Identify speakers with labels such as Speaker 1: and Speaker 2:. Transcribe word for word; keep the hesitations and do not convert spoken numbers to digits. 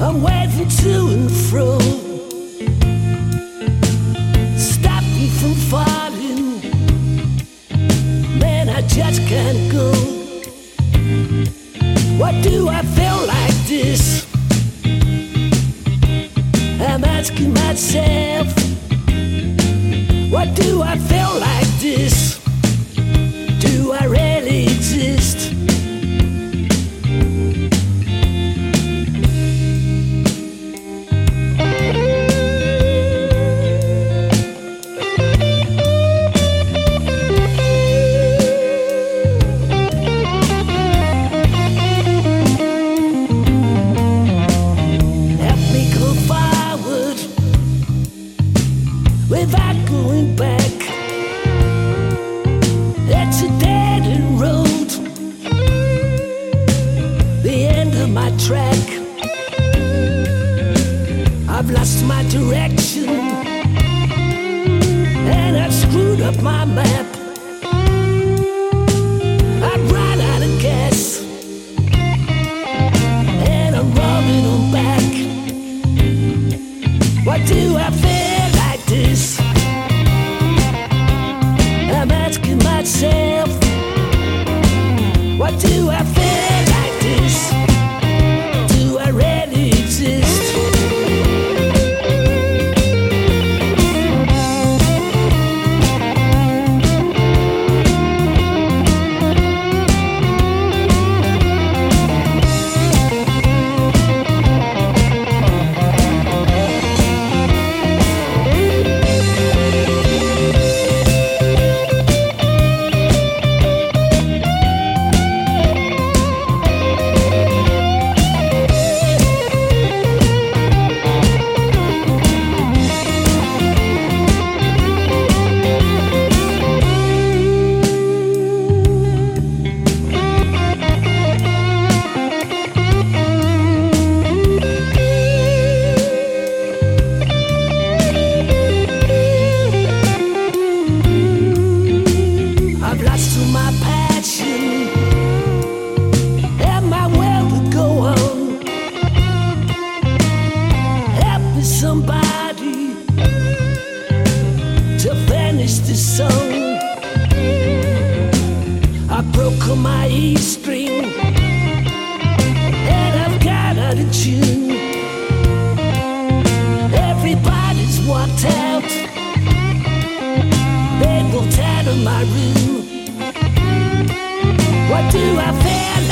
Speaker 1: I'm waving to and fro, stop me from falling. Man, I just can't go. Why do I feel like this? I'm asking myself, why do I feel like this? Do I really exist? Without going back, it's a dead end road, the end of my track. I've lost my direction and I've screwed up my map. I've run out of gas and I'm rolling on back. Why do I feel like this? I'm asking myself, why do I feel like this? Do I really exist? Somebody to finish this song. I broke on my E string and I've got out of tune. Everybody's walked out, they walked out of my room. Why do I feel